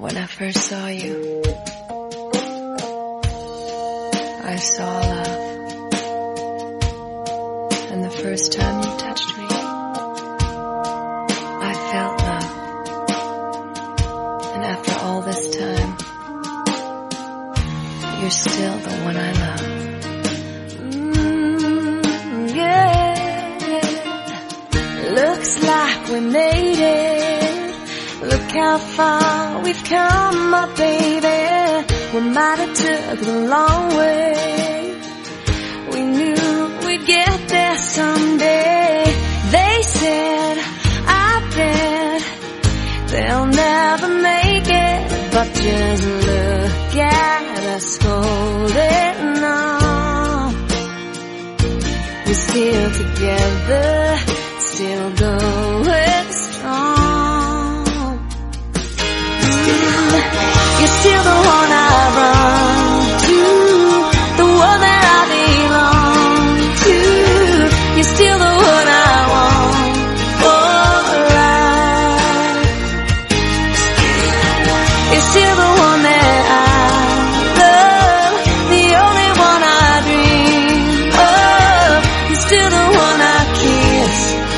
When I first saw you, I saw love. And the first time you touched me, I felt love. And after all this time, you're still the one I love. Yeah. Looks like we made it. Look how far we've come, my baby. We might have took the long way. We knew we'd get there someday. They said, I bet they'll never make it. But just look at us holding on. We're still together, still going strong. You're still the one I run to, the one that I belong to. You're still the one I want for life. You're still the one that I love, the only one I dream of. You're still the one I kiss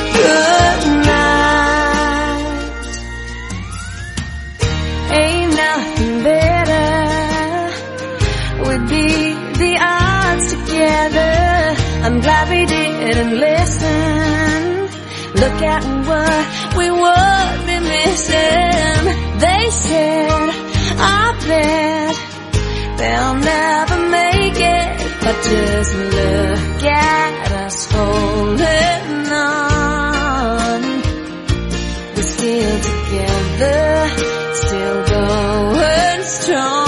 goodnight. Ain't nothing better. We'd beat the odds together. I'm glad we didn't listen. Look at what we would be missing. They said, I bet they'll never make it. But just look at us holding on. We're still together, still going strong.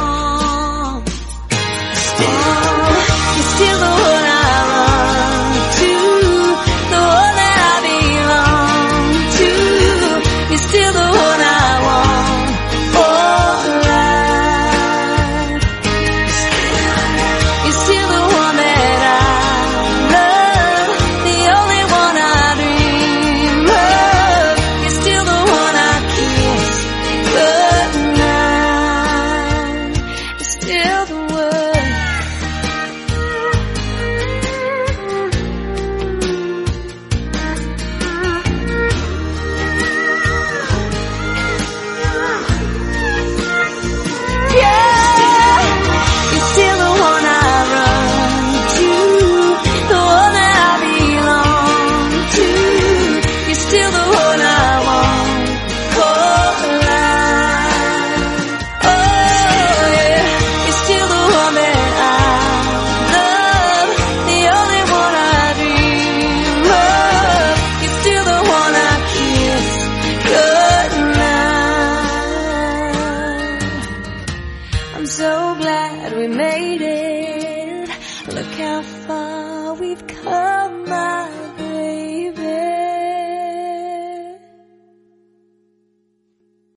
You're still the one I run to, the one that I belong to. You're still the one I want for life. You're still the one that I love, the only one I dream of. You're still the one I kiss goodnight. You're still the one. I'm so glad we made it. Look how far we've come.